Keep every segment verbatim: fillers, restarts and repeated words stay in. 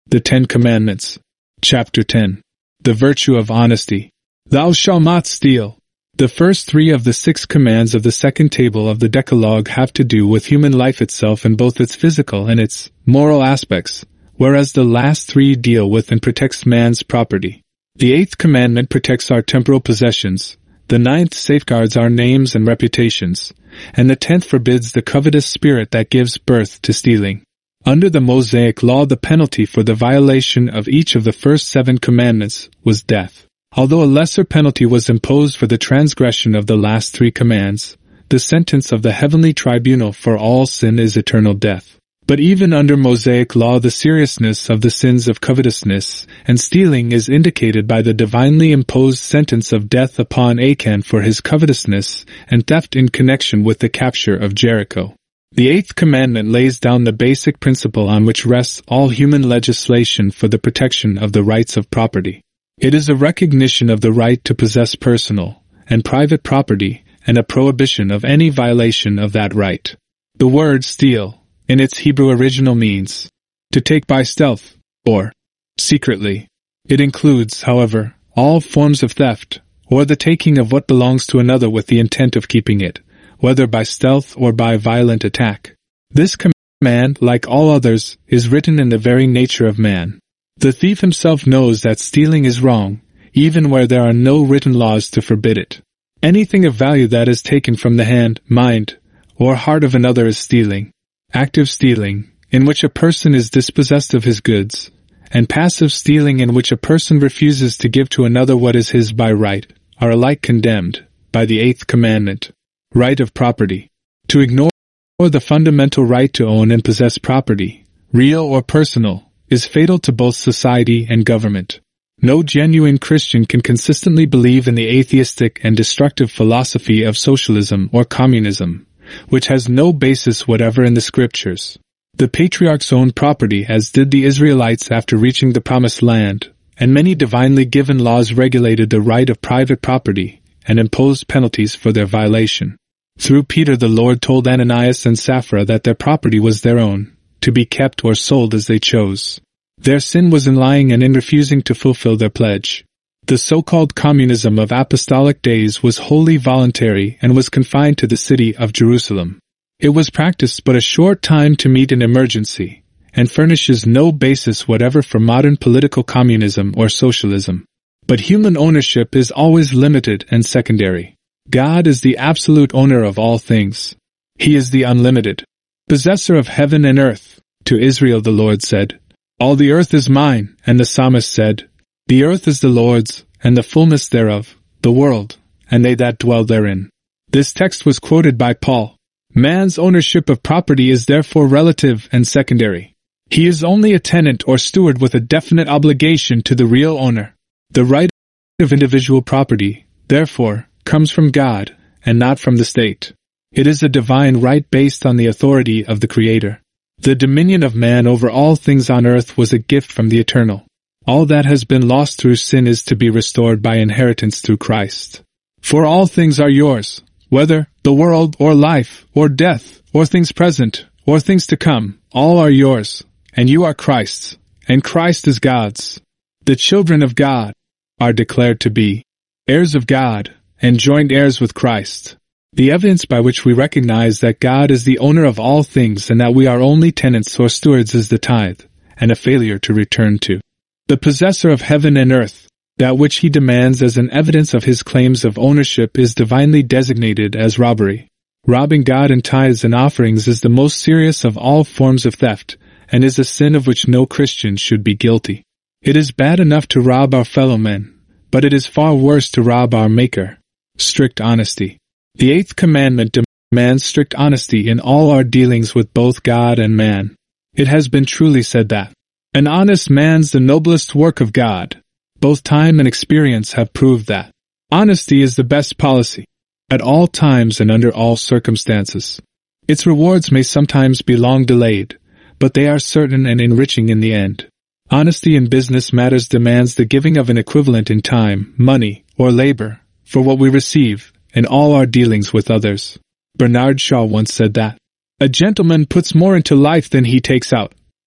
The Ten Commandments. Chapter ten. The Virtue of Honesty. Thou shalt not steal. The first three of the six commands of the second table of the Decalogue have to do with human life itself in both its physical and its moral aspects, whereas the last three deal with and protects man's property. The eighth commandment protects our temporal possessions, the ninth safeguards our names and reputations, and the tenth forbids the covetous spirit that gives birth to stealing. Under the Mosaic law, the penalty for the violation of each of the first seven commandments was death. Although a lesser penalty was imposed for the transgression of the last three commands, the sentence of the heavenly tribunal for all sin is eternal death. But even under Mosaic law, the seriousness of the sins of covetousness and stealing is indicated by the divinely imposed sentence of death upon Achan for his covetousness and theft in connection with the capture of Jericho. The eighth commandment lays down the basic principle on which rests all human legislation for the protection of the rights of property. It is a recognition of the right to possess personal and private property and a prohibition of any violation of that right. The word steal, in its Hebrew original, means to take by stealth or secretly. It includes, however, all forms of theft or the taking of what belongs to another with the intent of keeping it, whether by stealth or by violent attack. This command, like all others, is written in the very nature of man. The thief himself knows that stealing is wrong, even where there are no written laws to forbid it. Anything of value that is taken from the hand, mind, or heart of another is stealing. Active stealing, in which a person is dispossessed of his goods, and passive stealing, in which a person refuses to give to another what is his by right, are alike condemned by the eighth commandment. Right of property. To ignore the fundamental right to own and possess property, real or personal, is fatal to both society and government. No genuine Christian can consistently believe in the atheistic and destructive philosophy of socialism or communism, which has no basis whatever in the scriptures. The patriarchs owned property as did the Israelites after reaching the promised land, and many divinely given laws regulated the right of private property and imposed penalties for their violation. Through Peter, the Lord told Ananias and Sapphira that their property was their own, to be kept or sold as they chose. Their sin was in lying and in refusing to fulfill their pledge. The so-called communism of apostolic days was wholly voluntary and was confined to the city of Jerusalem. It was practiced but a short time to meet an emergency, and furnishes no basis whatever for modern political communism or socialism. But human ownership is always limited and secondary. God is the absolute owner of all things. He is the unlimited possessor of heaven and earth. To Israel the Lord said, "All the earth is mine," and the psalmist said, "The earth is the Lord's, and the fullness thereof, the world, and they that dwell therein." This text was quoted by Paul. Man's ownership of property is therefore relative and secondary. He is only a tenant or steward with a definite obligation to the real owner. The right of individual property, therefore, comes from God, and not from the state. It is a divine right based on the authority of the Creator. The dominion of man over all things on earth was a gift from the Eternal. All that has been lost through sin is to be restored by inheritance through Christ. For all things are yours, whether the world or life or death or things present or things to come, all are yours, and you are Christ's, and Christ is God's. The children of God are declared to be heirs of God and joint heirs with Christ. The evidence by which we recognize that God is the owner of all things and that we are only tenants or stewards is the tithe, and a failure to return to the possessor of heaven and earth. That which he demands as an evidence of his claims of ownership is divinely designated as robbery. Robbing God in tithes and offerings is the most serious of all forms of theft, and is a sin of which no Christian should be guilty. It is bad enough to rob our fellow men, but it is far worse to rob our Maker. Strict honesty. The eighth commandment demands strict honesty in all our dealings with both God and man. It has been truly said that an honest man's the noblest work of God. Both time and experience have proved that honesty is the best policy, at all times and under all circumstances. Its rewards may sometimes be long delayed, but they are certain and enriching in the end. Honesty in business matters demands the giving of an equivalent in time, money, or labor, for what we receive, in all our dealings with others. Bernard Shaw once said that a gentleman puts more into life than he takes out.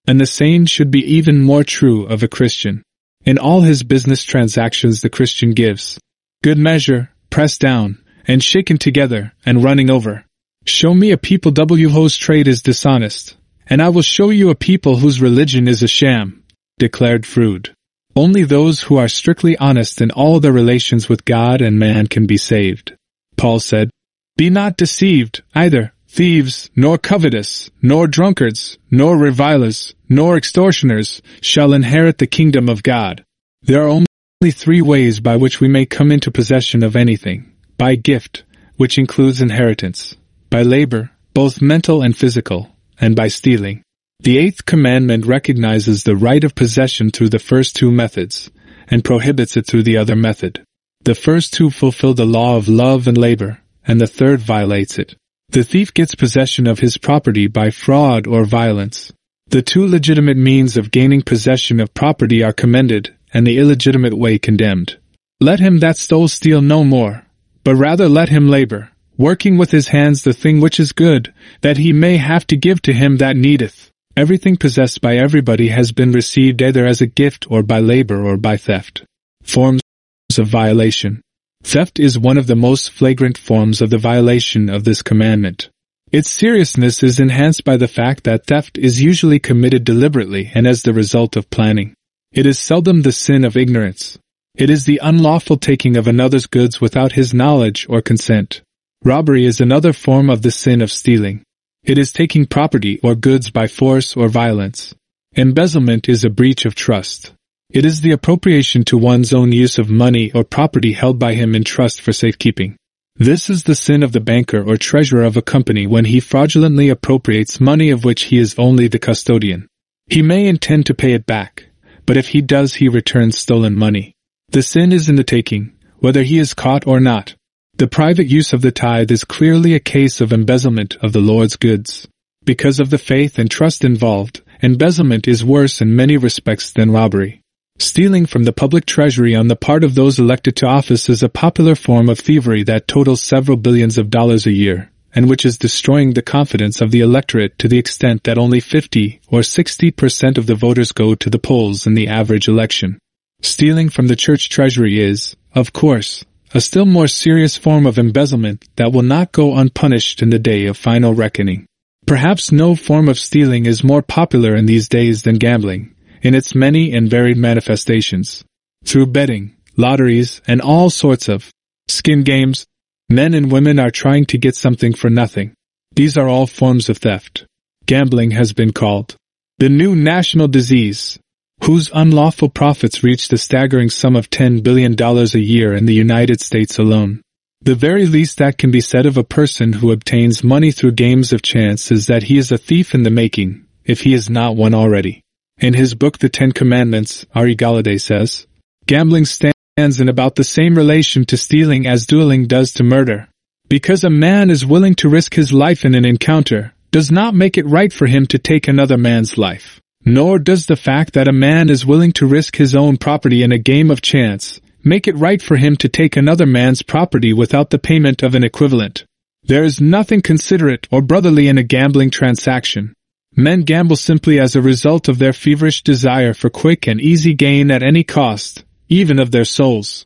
And the same should be even more true of a Christian. In all his business transactions the Christian gives good measure, pressed down, and shaken together, and running over. Show me a people whose trade is dishonest, and I will show you a people whose religion is a sham, declared Froude. Only those who are strictly honest in all their relations with God and man can be saved. Paul said, "Be not deceived, either thieves, nor covetous, nor drunkards, nor revilers, nor extortioners, shall inherit the kingdom of God." There are only three ways by which we may come into possession of anything: by gift, which includes inheritance; by labor, both mental and physical; and by stealing. The eighth commandment recognizes the right of possession through the first two methods, and prohibits it through the other method. The first two fulfill the law of love and labor, and the third violates it. The thief gets possession of his property by fraud or violence. The two legitimate means of gaining possession of property are commended, and the illegitimate way condemned. Let him that stole steal no more, but rather let him labor, working with his hands the thing which is good, that he may have to give to him that needeth. Everything possessed by everybody has been received either as a gift or by labor or by theft. Forms of violation. Theft is one of the most flagrant forms of the violation of this commandment. Its seriousness is enhanced by the fact that theft is usually committed deliberately and as the result of planning. It is seldom the sin of ignorance. It is the unlawful taking of another's goods without his knowledge or consent. Robbery is another form of the sin of stealing. It is taking property or goods by force or violence. Embezzlement is a breach of trust. It is the appropriation to one's own use of money or property held by him in trust for safekeeping. This is the sin of the banker or treasurer of a company when he fraudulently appropriates money of which he is only the custodian. He may intend to pay it back, but if he does he returns stolen money. The sin is in the taking, whether he is caught or not. The private use of the tithe is clearly a case of embezzlement of the Lord's goods. Because of the faith and trust involved, embezzlement is worse in many respects than robbery. Stealing from the public treasury on the part of those elected to office is a popular form of thievery that totals several billions of dollars a year, and which is destroying the confidence of the electorate to the extent that only fifty or sixty percent of the voters go to the polls in the average election. Stealing from the church treasury is, of course, a still more serious form of embezzlement that will not go unpunished in the day of final reckoning. Perhaps no form of stealing is more popular in these days than gambling, in its many and varied manifestations. Through betting, lotteries, and all sorts of skin games, men and women are trying to get something for nothing. These are all forms of theft. Gambling has been called the new national disease, whose unlawful profits reach the staggering sum of ten billion dollars a year in the United States alone. The very least that can be said of a person who obtains money through games of chance is that he is a thief in the making, if he is not one already. In his book The Ten Commandments, Ari Galladay says, "Gambling stands in about the same relation to stealing as dueling does to murder. Because a man is willing to risk his life in an encounter, does not make it right for him to take another man's life. Nor does the fact that a man is willing to risk his own property in a game of chance make it right for him to take another man's property without the payment of an equivalent. There is nothing considerate or brotherly in a gambling transaction. Men gamble simply as a result of their feverish desire for quick and easy gain at any cost, even of their souls.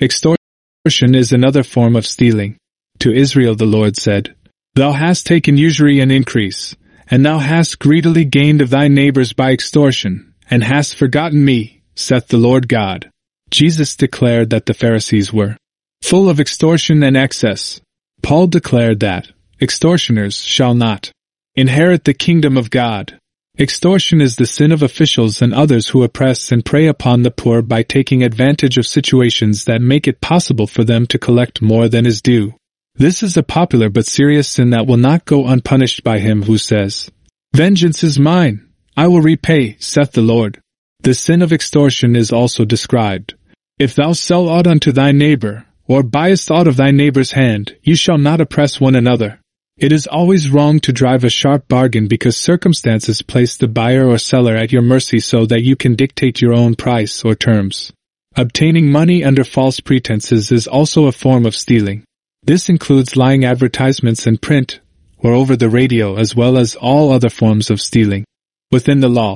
Extortion is another form of stealing. To Israel the Lord said, 'Thou hast taken usury and increase, and thou hast greedily gained of thy neighbors by extortion, and hast forgotten me, saith the Lord God.'" Jesus declared that the Pharisees were full of extortion and excess. Paul declared that extortioners shall not inherit the kingdom of God. Extortion is the sin of officials and others who oppress and prey upon the poor by taking advantage of situations that make it possible for them to collect more than is due. This is a popular but serious sin that will not go unpunished by him who says, "Vengeance is mine, I will repay, saith the Lord." The sin of extortion is also described. "If thou sell aught unto thy neighbor, or buyest aught of thy neighbor's hand, you shall not oppress one another." It is always wrong to drive a sharp bargain because circumstances place the buyer or seller at your mercy so that you can dictate your own price or terms. Obtaining money under false pretenses is also a form of stealing. This includes lying advertisements in print or over the radio as well as all other forms of stealing. Within the law,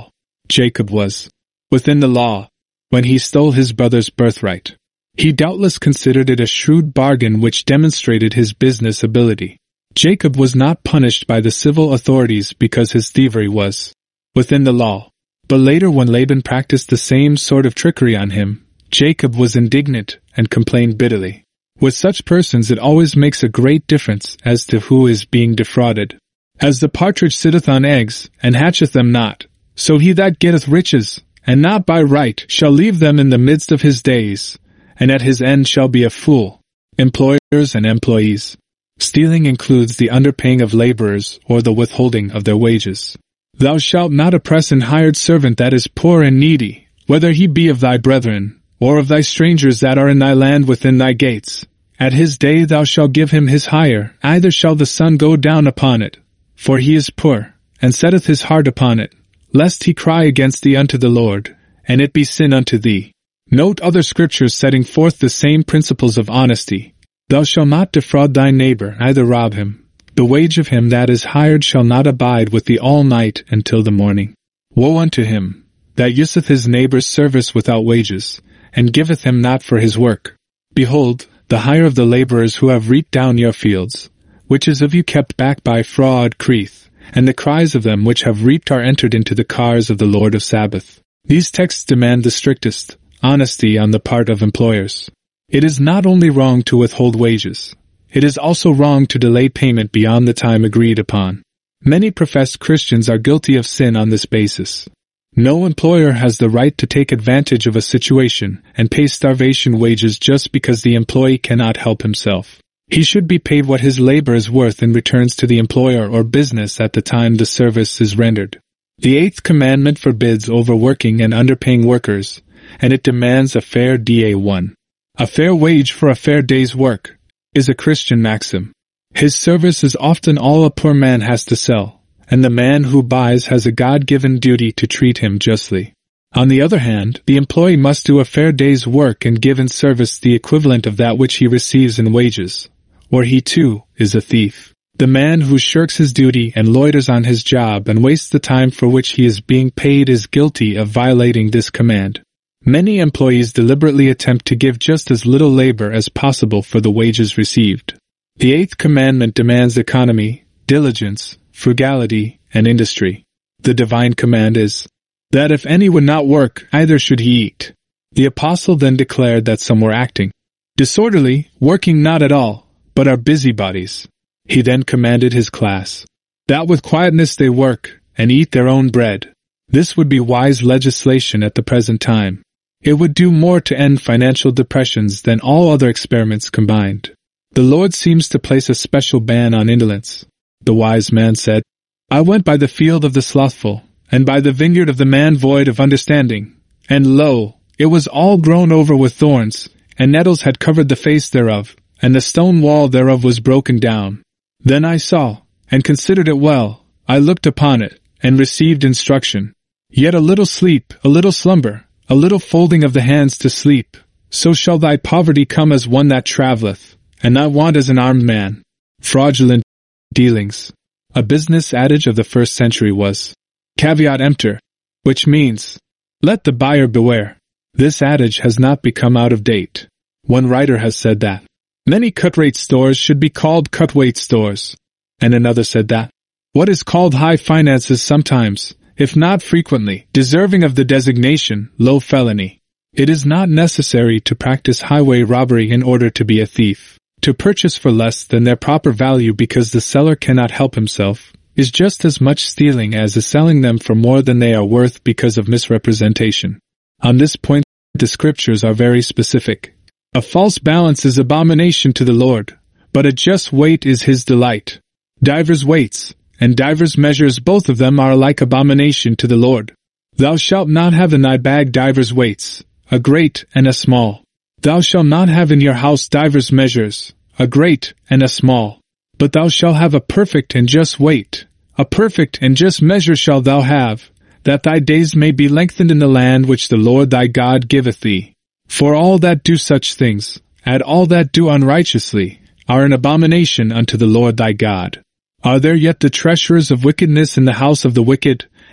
Jacob was within the law when he stole his brother's birthright. He doubtless considered it a shrewd bargain which demonstrated his business ability. Jacob was not punished by the civil authorities because his thievery was within the law. But later, when Laban practiced the same sort of trickery on him, Jacob was indignant and complained bitterly. With such persons it always makes a great difference as to who is being defrauded. As the partridge sitteth on eggs, and hatcheth them not, so he that getteth riches, and not by right, shall leave them in the midst of his days, and at his end shall be a fool. Employers and employees. Stealing includes the underpaying of laborers or the withholding of their wages. Thou shalt not oppress an hired servant that is poor and needy, whether he be of thy brethren, or of thy strangers that are in thy land within thy gates. At his day thou shalt give him his hire, neither shall the sun go down upon it. For he is poor, and setteth his heart upon it, lest he cry against thee unto the Lord, and it be sin unto thee. Note other scriptures setting forth the same principles of honesty. Thou shalt not defraud thy neighbor, neither rob him. The wage of him that is hired shall not abide with thee all night until the morning. Woe unto him that useth his neighbor's service without wages, and giveth him not for his work. Behold, the hire of the laborers who have reaped down your fields, which is of you kept back by fraud crieth, and the cries of them which have reaped are entered into the cars of the Lord of Sabaoth. These texts demand the strictest honesty on the part of employers. It is not only wrong to withhold wages, it is also wrong to delay payment beyond the time agreed upon. Many professed Christians are guilty of sin on this basis. No employer has the right to take advantage of a situation and pay starvation wages just because the employee cannot help himself. He should be paid what his labor is worth in returns to the employer or business at the time the service is rendered. The eighth commandment forbids overworking and underpaying workers, and it demands a fair D A one. A fair wage for a fair day's work is a Christian maxim. His service is often all a poor man has to sell, and the man who buys has a God-given duty to treat him justly. On the other hand, the employee must do a fair day's work and give in service the equivalent of that which he receives in wages, or he too is a thief. The man who shirks his duty and loiters on his job and wastes the time for which he is being paid is guilty of violating this command. Many employees deliberately attempt to give just as little labor as possible for the wages received. The eighth commandment demands economy, diligence, frugality, and industry. The divine command is that if any would not work, neither should he eat. The apostle then declared that some were acting disorderly, working not at all, but are busybodies. He then commanded his class that with quietness they work and eat their own bread. This would be wise legislation at the present time. It would do more to end financial depressions than all other experiments combined. The Lord seems to place a special ban on indolence. The wise man said, I went by the field of the slothful, and by the vineyard of the man void of understanding. And lo, it was all grown over with thorns, and nettles had covered the face thereof, and the stone wall thereof was broken down. Then I saw, and considered it well, I looked upon it, and received instruction. Yet a little sleep, a little slumber, a little folding of the hands to sleep, so shall thy poverty come as one that travelleth, and thy want as an armed man. Fraudulent dealings. A business adage of the first century was, caveat emptor, which means, let the buyer beware. This adage has not become out of date. One writer has said that many cut-rate stores should be called cut-weight stores, and another said that what is called high finance is sometimes, if not frequently, deserving of the designation low felony. It is not necessary to practice highway robbery in order to be a thief. To purchase for less than their proper value because the seller cannot help himself is just as much stealing as is selling them for more than they are worth because of misrepresentation. On this point, the scriptures are very specific. A false balance is abomination to the Lord, but a just weight is his delight. Divers weights and divers measures, both of them are alike abomination to the Lord. Thou shalt not have in thy bag divers weights, a great and a small. Thou shalt not have in your house divers measures, a great and a small. But thou shalt have a perfect and just weight, a perfect and just measure shalt thou have, that thy days may be lengthened in the land which the Lord thy God giveth thee. For all that do such things, and all that do unrighteously, are an abomination unto the Lord thy God. Are there yet the treasurers of wickedness in the house of the wicked,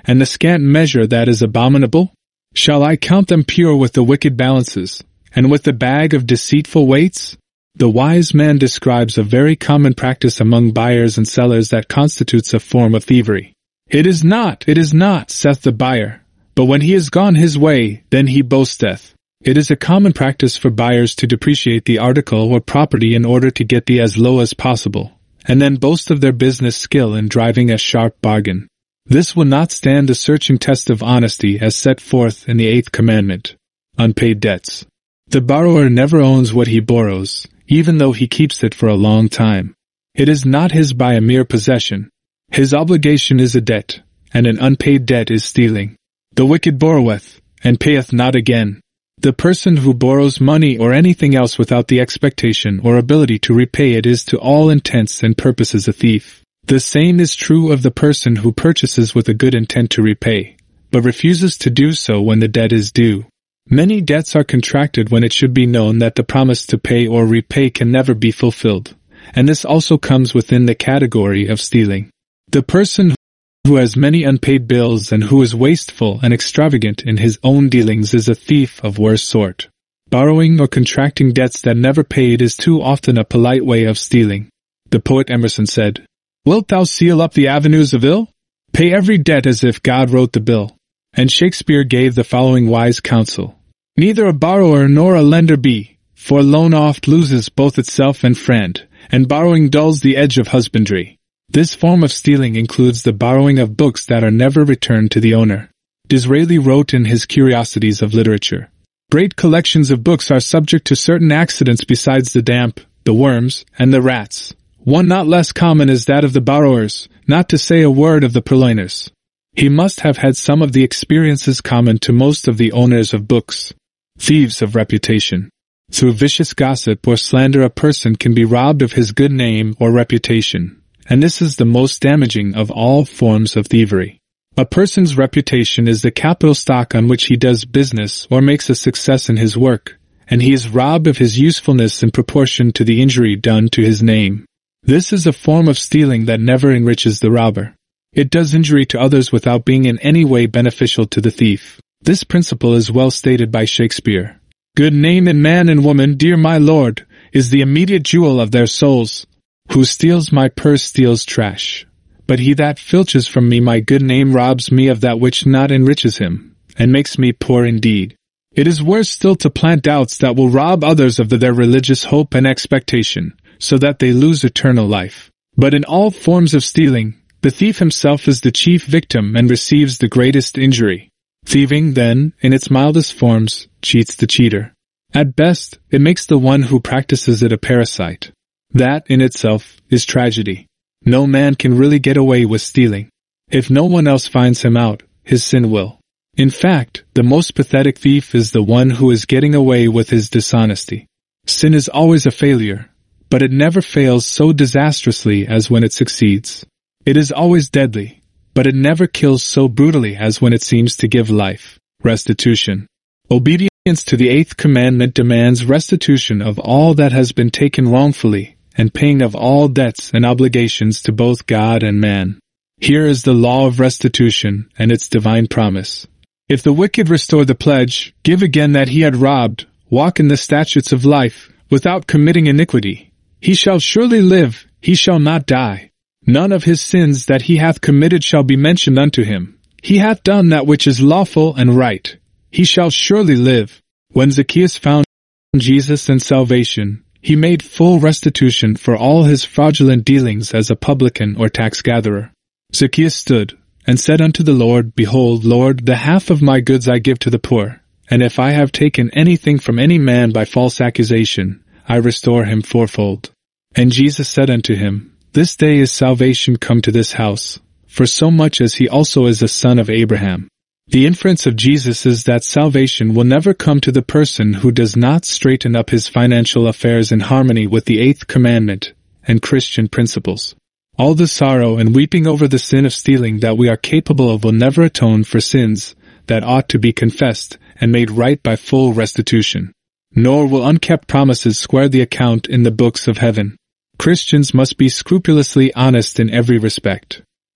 and the scant measure that is abominable? Shall I count them pure with the wicked balances, and with the bag of deceitful weights? The wise man describes a very common practice among buyers and sellers that constitutes a form of thievery. It is not, it is not, saith the buyer, but when he is gone his way, then he boasteth. It is a common practice for buyers to depreciate the article or property in order to get the as low as possible, and then boast of their business skill in driving a sharp bargain. This will not stand the searching test of honesty as set forth in the eighth commandment. Unpaid debts. The borrower never owns what he borrows, even though he keeps it for a long time. It is not his by a mere possession. His obligation is a debt, and an unpaid debt is stealing. The wicked borroweth, and payeth not again. The person who borrows money or anything else without the expectation or ability to repay it is to all intents and purposes a thief. The same is true of the person who purchases with a good intent to repay, but refuses to do so when the debt is due. Many debts are contracted when it should be known that the promise to pay or repay can never be fulfilled, and this also comes within the category of stealing. The person who has many unpaid bills and who is wasteful and extravagant in his own dealings is a thief of worse sort. Borrowing or contracting debts that never paid is too often a polite way of stealing. The poet Emerson said, "Wilt thou seal up the avenues of ill? Pay every debt as if God wrote the bill." And Shakespeare gave the following wise counsel: "Neither a borrower nor a lender be, for loan oft loses both itself and friend, and borrowing dulls the edge of husbandry." This form of stealing includes the borrowing of books that are never returned to the owner. Disraeli wrote in his Curiosities of Literature, "Great collections of books are subject to certain accidents besides the damp, the worms, and the rats. One not less common is that of the borrowers, not to say a word of the purloiners." He must have had some of the experiences common to most of the owners of books. Thieves of reputation. Through vicious gossip or slander a person can be robbed of his good name or reputation, and this is the most damaging of all forms of thievery. A person's reputation is the capital stock on which he does business or makes a success in his work, and he is robbed of his usefulness in proportion to the injury done to his name. This is a form of stealing that never enriches the robber. It does injury to others without being in any way beneficial to the thief. This principle is well stated by Shakespeare. "Good name in man and woman, dear my lord, is the immediate jewel of their souls. Who steals my purse steals trash. But he that filches from me my good name robs me of that which not enriches him, and makes me poor indeed." It is worse still to plant doubts that will rob others of their religious hope and expectation, so that they lose eternal life. But in all forms of stealing, the thief himself is the chief victim and receives the greatest injury. Thieving, then, in its mildest forms, cheats the cheater. At best, it makes the one who practices it a parasite. That, in itself, is tragedy. No man can really get away with stealing. If no one else finds him out, his sin will. In fact, the most pathetic thief is the one who is getting away with his dishonesty. Sin is always a failure, but it never fails so disastrously as when it succeeds. It is always deadly, but it never kills so brutally as when it seems to give life. Restitution. Obedience to the eighth commandment demands restitution of all that has been taken wrongfully, and paying of all debts and obligations to both God and man. Here is the law of restitution and its divine promise. If the wicked restore the pledge, give again that he had robbed, walk in the statutes of life, without committing iniquity, he shall surely live, he shall not die. None of his sins that he hath committed shall be mentioned unto him. He hath done that which is lawful and right. He shall surely live. When Zacchaeus found Jesus and salvation, he made full restitution for all his fraudulent dealings as a publican or tax-gatherer. Zacchaeus stood, and said unto the Lord, Behold, Lord, the half of my goods I give to the poor, and if I have taken anything from any man by false accusation, I restore him fourfold. And Jesus said unto him, This day is salvation come to this house, for so much as he also is a son of Abraham. The inference of Jesus is that salvation will never come to the person who does not straighten up his financial affairs in harmony with the eighth commandment and Christian principles. All the sorrow and weeping over the sin of stealing that we are capable of will never atone for sins that ought to be confessed and made right by full restitution. Nor will unkept promises square the account in the books of heaven. Christians must be scrupulously honest in every respect.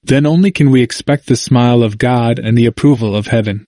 then only can we expect the smile of God and the approval of heaven.